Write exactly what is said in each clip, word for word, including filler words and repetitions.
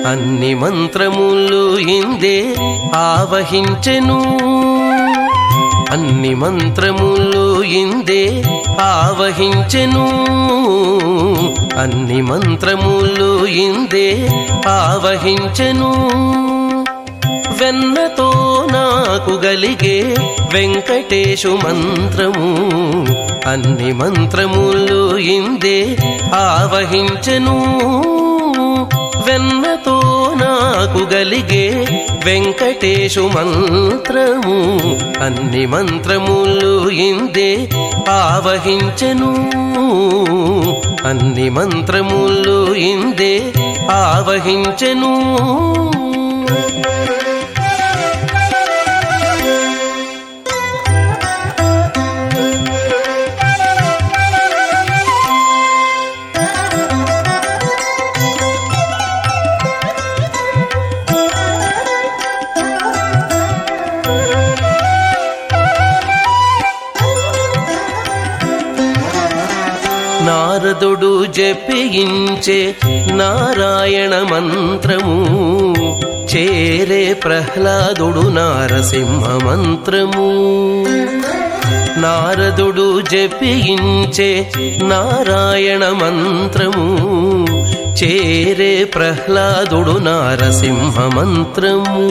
అన్ని మంత్రములు ఇందే ఆవహించెను అన్ని మంత్రములు ఇందే ఆవహించెను అన్ని మంత్రములు ఇందే ఆవహించెను వెన్నతో నాకు గలిగే వెంకటేశు మంత్రము అన్ని మంత్రములు ఇందే ఆవహించెను వెన్నతో నాకు గలిగే వెంకటేశు మంత్రము అన్ని మంత్రములు ఇందే ఆవహించెను అన్ని మంత్రములు ఇందే ఆవహించెను నారదుడు జపించే నారాయణ మంత్రము చేరే ప్రహ్లాదుడు నారసింహ మంత్రము నారదుడు జపించే నారాయణ మంత్రము చేరే ప్రహ్లాదుడు నారసింహ మంత్రము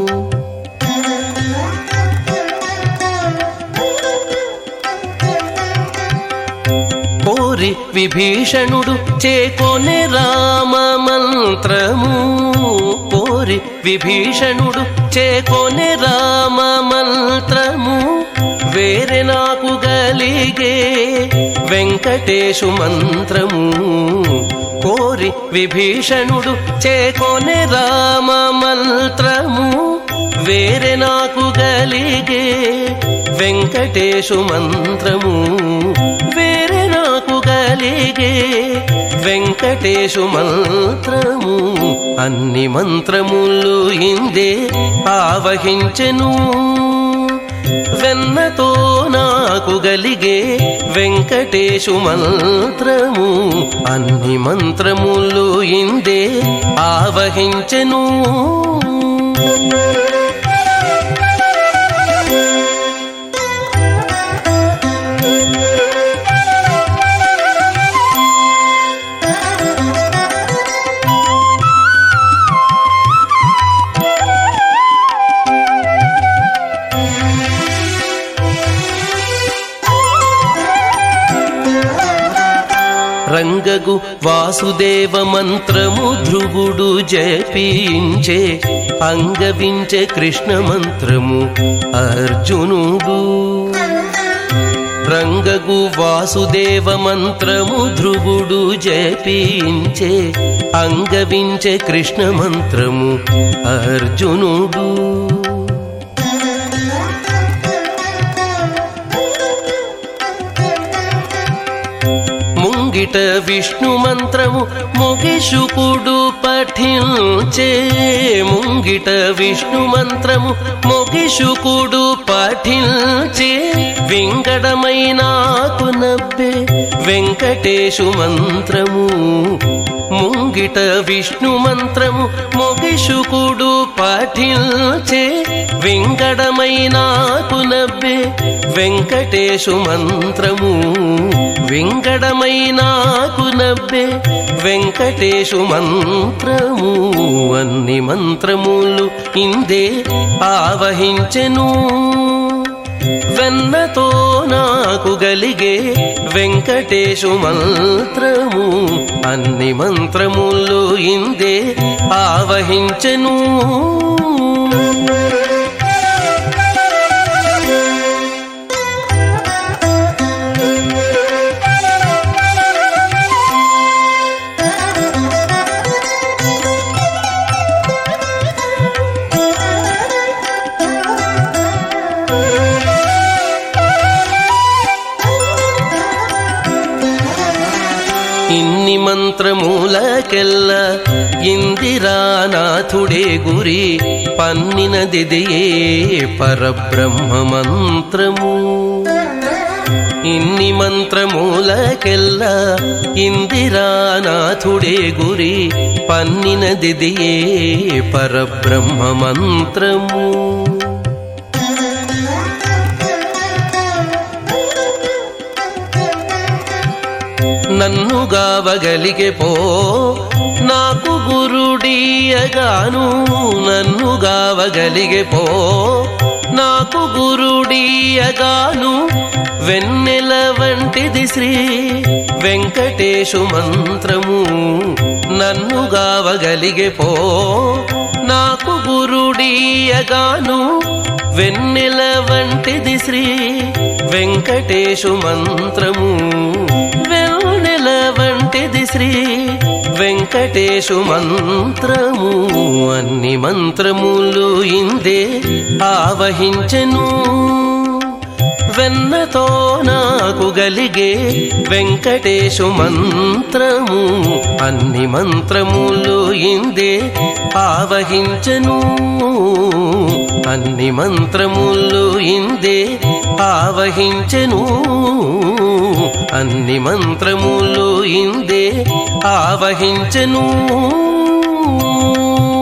కోరి విభీషణుడు చేకొనే రామ మంత్రము కోరి విభీషణుడు చేకొనే రామ మంత్రము వేరే నాకు గలిగే వెంకటేశు మంత్రము కోరి విభీషణుడు చేకొనే రామ మంత్రము వేరే నాకు గలిగే వెంకటేశు మంత్రము వేరే నాకు గలిగే వెంకటేశు మంత్రము అన్ని మంత్రములు ఇందే ఆవహించెను వెన్నతో నాకు గలిగే వెంకటేశు మంత్రము అన్ని మంత్రములు ఇందే ఆవహించెను రంగగు వాసుదేవ మంత్రము ధ్రువుడు జపించే అంగవించే కృష్ణ మంత్రము అర్జునుడు రంగగు వాసుదేవ మంత్రము ధ్రువుడు జపించే అంగవించే కృష్ణ మంత్రము అర్జునుడు ముంగిట విష్ణు మంత్రము మొగిషుకుడు పఠించే ముంగిట విష్ణు మంత్రము మొగిషుకుడు పఠించే వింగడమైనాకు నవ్వే వెంకటేశు మంత్రము ముంగిట విష్ణు మంత్రము మొగిషుకుడు పఠించే వింగడమైనాకు నవ్వే వెంకటేశు మంత్రము వింగడమైనాకు నవ్వే వెంకటేశు మంత్రము అన్ని మంత్రములు ఇందే ఆవహించెను వెన్నతో నాకు గలిగే వెంకటేశు మంత్రము అన్ని మంత్రములు ఇందే ఆవహించెను ఇన్ని మంత్రమూలకెల్ల ఇందిరానాథుడే గురి పన్నినదిదియే పరబ్రహ్మ మంత్రము ఇన్ని మంత్రమూలకెల్లా ఇందిరానాథుడే గురి పన్నినదిదియే పరబ్రహ్మ మంత్రము. నన్ను గావగలిగే పో నాకు గురుడీయగాను, నన్ను గావగలిగే పో నాకు గురుడీయగాను, వెన్నెల వంటిది శ్రీ వెంకటేశు మంత్రము. నన్ను గావగలిగే పో నాకు గురుడీయగాను, వెన్నెల వంటిది శ్రీ వెంకటేశు మంత్రము. వెన్నెల వంటిది శ్రీ వెంకటేశు మంత్రము. అన్ని మంత్రములు ఇందే ఆవహించెను, వెన్నతో నాకు గలిగే వెంకటేశు మంత్రము. అన్ని మంత్రములు ఇందే ఆవహించెను, అన్ని మంత్రములు ఇందే ఆవహించెను, అన్ని మంత్రములు ఇందే ఆవహించెను.